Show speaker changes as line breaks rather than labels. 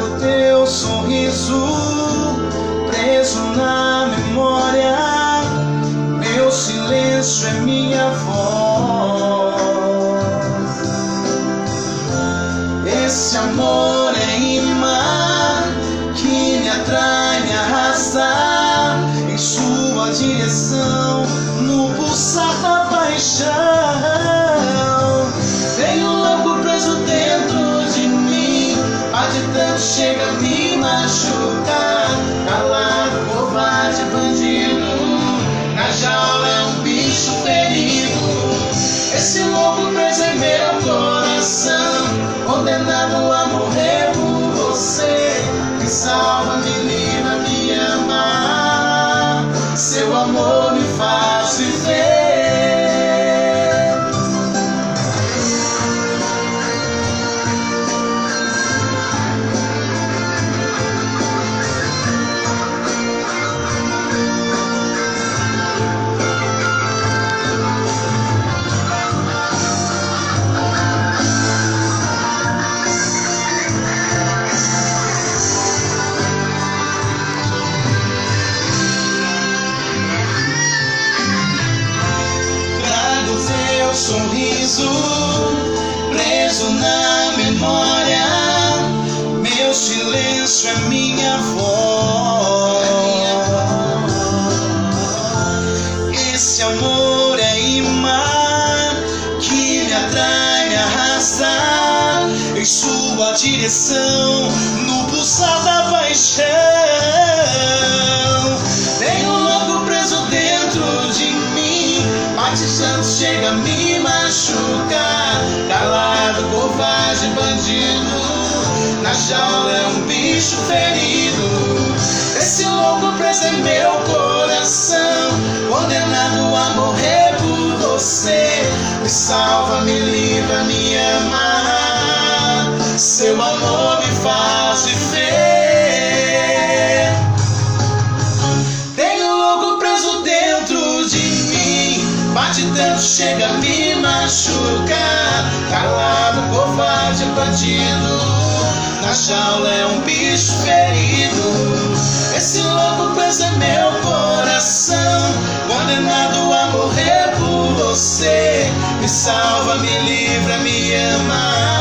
Trago teu sorriso preso na memória. Meu silêncio é minha voz. Esse amor é imã que me atrai, me arrasta em sua direção, no pulsar da paixão. Tenho um louco preso dentro de mim, bate tanto, chega a me machucar. Calado, covarde, bandido, na jaula é um bicho ferido. Esse louco preso é meu coração, condenado a morrer por você. Me salva, me livra, me ama, seu amor me faz viver. Sorriso preso na memória, meu silêncio é minha voz. Esse amor é imã que me atrai, me arrasta em sua direção, no pulsar da paixão. Tem um louco preso dentro de mim, bate tanto, chega a me machucar. Calado, covarde, bandido, na jaula é um bicho ferido. Esse louco preso é meu coração, condenado a morrer por você. Me salva, me livra, me ama, seu amor me faz viver. Tenho louco preso dentro de mim, bate tanto, chega a me machucar. Calado, covarde, bandido, na jaula é um bicho ferido. Esse louco preso é meu coração, condenado a morrer por você. Me salva, me livra, me ama,